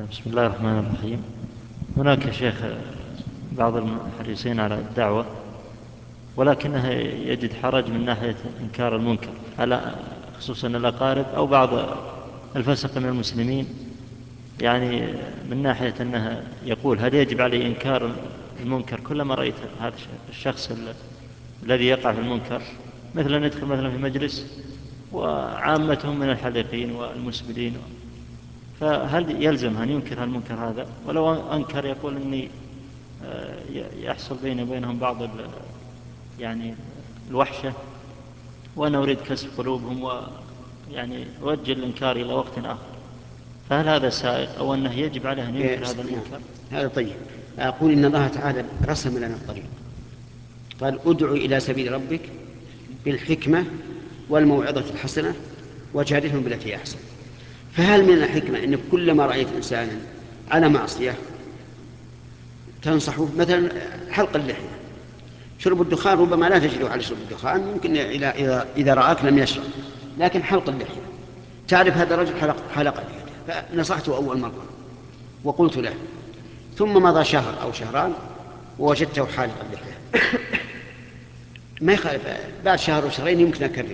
بسم الله الرحمن الرحيم. هناك يا شيخ بعض الحريصين على الدعوة، ولكنه يجد حرج من ناحية إنكار المنكر، على خصوصا الأقارب أو بعض الفسق من المسلمين، يعني من ناحية أنه يقول: هل يجب علي إنكار المنكر كلما رأيت هذا الشخص الذي يقع في المنكر، مثلا ندخل مثلا في مجلس وعامتهم من الحليقين والمسبلين، فهل يلزم أن ينكر المنكر هذا؟ ولو أنكر يقول أني يحصل بيني وبينهم بعض يعني الوحشة، وأنا أريد كسب قلوبهم، ويعني أوجه الإنكار إلى وقت آخر، فهل هذا سائق أو أنه يجب عليه أن ينكر هذا المنكر؟ هذا طيب. أقول إن الله تعالى رسم لنا الطريق، قال: ادع إلى سبيل ربك بالحكمة والموعظة الحسنة وجادلهم بالتي أحسن. فهل من الحكمة أن كلما رأيت إنسانا على معصية تنصحه؟ مثلا حلق اللحية، شرب الدخان ربما لا تجده على شرب الدخان، ممكن إذا رآك لم يشرب، لكن حلق اللحية تعرف هذا الرجل حلق اللحية، فنصحته أول مرة وقلت له، ثم مضى شهر أو شهران ووجدته حالق اللحية، ما يخالف بعد شهر وشهرين يمكن أكرر.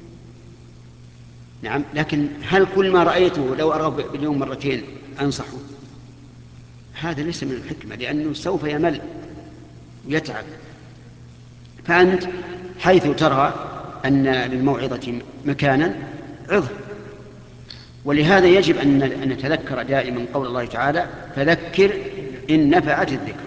نعم، لكن هل كل ما رأيته لو أراه باليوم مرتين أنصحه؟ هذا ليس من الحكمة، لأنه سوف يمل ويتعب. فأنت حيث ترى أن للموعظة مكانا عظه. ولهذا يجب أن نتذكر دائما قول الله تعالى: فذكر إن نفعت الذكر.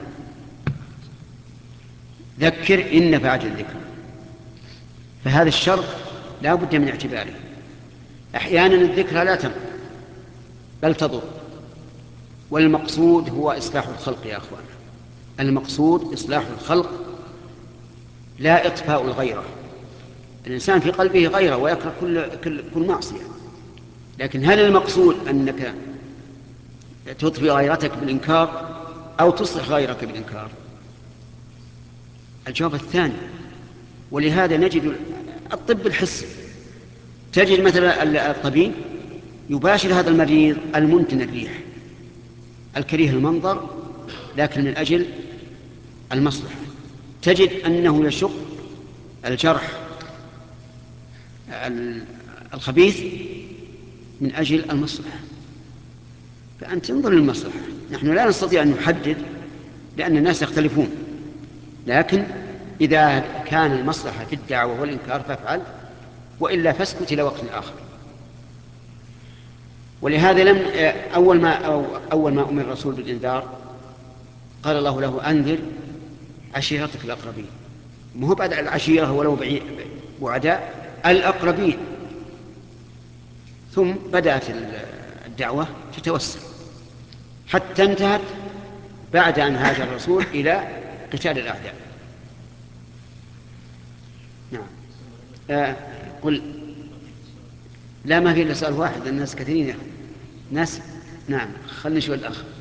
ذكر إن نفعت الذكر، فهذا الشرط لا بد من اعتباره. أحيانا الذكرى لا تنفع بل تضر، والمقصود هو إصلاح الخلق يا أخوان، المقصود إصلاح الخلق لا إطفاء الغيرة. الإنسان في قلبه غيرة ويكره كل معصية، لكن هل المقصود أنك تطفئ غيرتك بالإنكار أو تصلح غيرك بالإنكار؟ الجواب الثاني. ولهذا نجد الطب الحسي، تجد مثلا الطبيب يباشر هذا المريض المنتن الريح الكريه المنظر، لكن من أجل المصلحة. تجد أنه يشق الجرح الخبيث من أجل المصلحة. فأنت تنظر للمصلحة. نحن لا نستطيع أن نحدد لأن الناس يختلفون، لكن إذا كان المصلحة في الدعوة والإنكار فافعل، وإلا فاسكت إلى وقت آخر. ولهذا أول ما أمر الرسول بالإنذار قال الله له: أنذر عشيرتك الأقربين. ما هو بعد العشيرة ولو بعداء الأقربين. ثم بدأت الدعوة تتوسع حتى انتهت بعد أن هاجر الرسول إلى قتال الأعداء. نعم. قل لا، ما في إلا سؤال واحد، الناس كثيرين ناس. نعم، خلنا نشوف الأخ.